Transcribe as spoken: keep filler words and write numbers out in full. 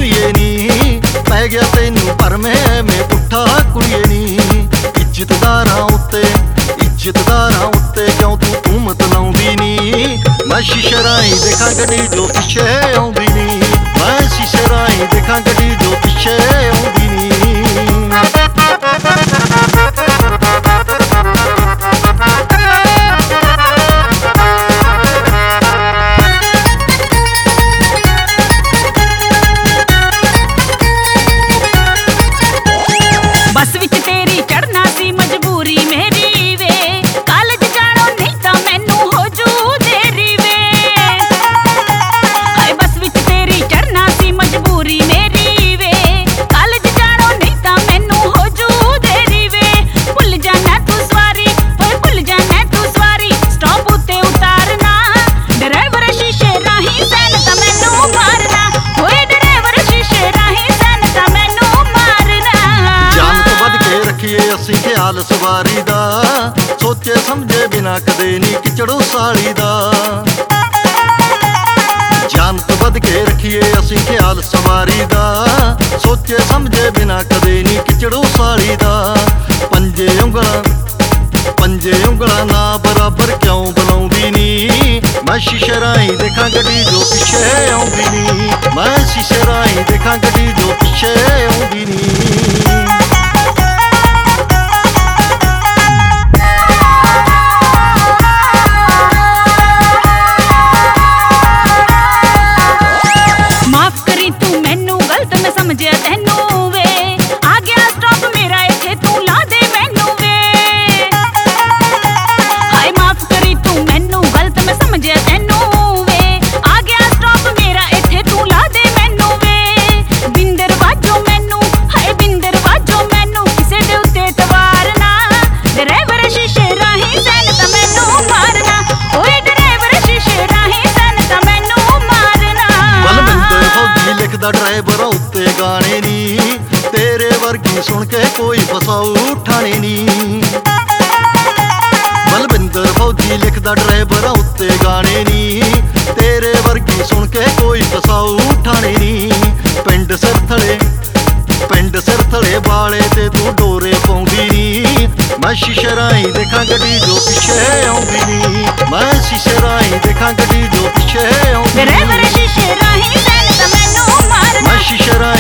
ਕੁੜੀਏ ਨੀ, ਪੈ ਗਿਆ ਤੈਨੂੰ ਭਰਮੇ ਐਵੇਂ ਪੁੱਠਾ ਕੁੜੀਏ ਨੀ। ਇੱਜ਼ਤਦਾਰਾਂ ਉੱਤੇ ਇੱਜ਼ਤਦਾਰਾਂ ਉੱਤੇ ਕਿਉਂ ਤੂੰ ਤੂਮਤ ਲਾਉਂਦੀ ਨੀ। ਮੈਂ ਸ਼ੀਸ਼ੇ ਰਾਹੀਂ ਦੇਖਾਂ ਗੱਡੀ ਜੋ ਪਿੱਛੇ ਆਉਂਦੀ ਨੀ। ਮੈਂ ਸ਼ੀਸ਼ੇ ਰਾਹੀਂ ਦੇਖਾਂ ਗੱਡੀ ਜੋ ਪਿੱਛੇ ਆਉਂਦੀ ਨੀ। ਬੱਸ ਵਿੱਚ ਤੇਰੀ ਚੜਨਾ ਸੀ ਮਜਬੂਰੀ ਮੇਰੀ ਵੇ, ਕਾਲਜ ਜਾਣੋ ਨਹੀਂ ਤਾਂ ਮੈਨੂੰ ਹੋ ਜੂ ਦੇਰੀ ਵੇ। ਹਾਏ ਬੱਸ ਵਿੱਚ ਤੇਰੀ ਚੜਨਾ ਸੀ ਮਜਬੂਰੀ ਮੇਰੀ ਵੇ, ਕਾਲਜ ਜਾਣੋ ਨਹੀਂ ਤਾਂ ਮੈਨੂੰ ਹੋ ਜੂ ਦੇਰੀ ਵੇ। ਭੁੱਲ ਜਾਣਾ ਤੂੰ ਸਵਾਰੀ, ਓਏ ਭੁੱਲ ਜਾਣਾ ਤੂੰ ਸਵਾਰੀ, ਸਟਾਪ ਉੱਤੇ ਉਤਾਰਨਾ ਡਰਾਈਵਰ ਸ਼ੀਸ਼ੇ ਰਾਹੀਂ ਸੈਨ ਤਾਂ ਮੈਨੂੰ ਮਾਰਨਾ। ਓਏ ਡਰਾਈਵਰ ਸ਼ੀਸ਼ੇ ਰਾਹੀਂ ਸੈਨ ਤਾਂ ਮੈਨੂੰ ਮਾਰਨਾ। ਜਾਨ ਤੋਂ ਵੱਧ ਕੇ ਰੱਖੀਏ ਅਸੀਂ ਖਿਆਲ ਸਵਾਰੀ ਦਾ, ਸੋਚੇ ਸਮਝੇ ਬਿਨਾ ਕਦੇ ਨੀ ਕਿਚੜੋ ਸਾਲੀ ਦਾ। ਜਾਨ ਤੋਂ ਵੱਧ ਕੇ ਰੱਖੀਏ ਅਸੀਂ ਖਿਆਲ ਸਵਾਰੀ ਦਾ, ਸੋਚੇ ਸਮਝੇ ਬਿਨਾ ਕਦੇ ਨੀ ਕਿਚੜੋ ਸਾਲੀ ਦਾ। ਪੰਜੇ ਉਂਗਲਾਂ ਪੰਜੇ ਉਂਗਲਾਂ ਨਾ ਬਰਾਬਰ ਕਿਉਂ ਬੁਲਾਉਂਦੀ ਨੀ। ਮੈਂ ਸ਼ੀਸ਼ੇ ਰਾਹੀਂ ਦੇਖਾਂ ਗੱਡੀ ਜੋ ਪਿੱਛੇ ਆਉਂਦੀ ਨੀ। ਮੈਂ ਸ਼ੀਸ਼ੇ ਰਾਹੀਂ ਦੇਖਾਂ ਗੱਡੀ ਜੋ ਪਿੱਛੇ ਆਉਂਦੀ ਨੀ। ਸਮਝਿਆ ਤੈਨੂੰ ਵੇ, ਆ ਗਿਆ ਸਟਾਪ ਮੇਰਾ ਇੱਥੇ ਤੂੰ ਲਾ ਦੇ ਮੈਨੂੰ ਵੇ। ਹਾਏ ਮਾਫ ਕਰੀ ਤੂੰ ਮੈਨੂੰ ਗਲਤ ਮੈਂ ਸਮਝਿਆ ਤੈਨੂੰ ਵੇ, ਆ ਗਿਆ ਸਟਾਪ ਮੇਰਾ ਇੱਥੇ ਤੂੰ ਲਾ ਦੇ ਮੈਨੂੰ ਵੇ। ਬਿੰਦਰ ਵਾਜੋ ਮੈਨੂੰ, ਹਾਏ ਬਿੰਦਰ ਵਾਜੋ ਮੈਨੂੰ, ਕਿਸੇ ਦੇ ਉੱਤੇ ਤਵਾਰਨਾ ਡਰਾਈਵਰ ਸ਼ੀਸ਼ੇ ਰਾਹੀਂ ਸੈਨ ਤਾਂ ਮੈਨੂੰ ਮਾਰਨਾ। ਓਏ ਡਰਾਈਵਰ ਸ਼ੀਸ਼ੇ ਰਾਹੀਂ ਸੈਨ ਤਾਂ ਮੈਨੂੰ ਮਾਰਨਾ। ਬਲਵਿੰਦਰ ਫੌਜੀ ਲਿਖਦਾ ਡਰਾਈਵਰਾਂ ਉੱਤੇ ਗਾਣੇ ਨੀ, ਤੇਰੇ ਵਰਗੀ ਸੁਣ ਕੇ ਕੋਈ ਫਸਾਊ ਠਾਣੇ ਨੀ। ਬਲਵਿੰਦਰ ਫੌਜੀ ਲਿਖਦਾ ਡਰਾਈਵਰਾਂ ਉੱਤੇ ਗਾਣੇ ਨੀ, ਤੇਰੇ ਵਰਗੀ ਸੁਣ ਕੇ ਕੋਈ ਫਸਾਊ ਠਾਣੇ ਨੀ। ਪਿੰਡ ਸਿਰਥਲੇ ਪਿੰਡ ਸਿਰਥਲੇ ਵਾਲੇ ਤੇ ਤੂੰ ਡੋਰੇ ਪਾਉਂਦੀ ਨੀ। ਮੈਂ ਸ਼ੀਸ਼ੇ ਰਾਹੀਂ ਦੇਖਾਂ ਗੱਡੀ ਜੋ ਪਿੱਛੇ ਆਉਂਦੀ ਨੀ। ਮੈਂ ਸ਼ੀਸ਼ੇ ਰਾਹੀਂ ਦੇਖਾਂ ਗੱਡੀ ਜੋ ਪਿੱਛੇ ਆਉਂਦੀ ਨੀ। ਡਰਾਈਵਰ ਸ਼ੀਸ਼ੇ ਰਾਹੀਂ ਸੈਨ ਤਾਂ ਮੈਨੂੰ ਮਾਰਨਾ। ਮੈਂ ਸ਼ੀਸ਼ੇ ਰਾਹੀਂ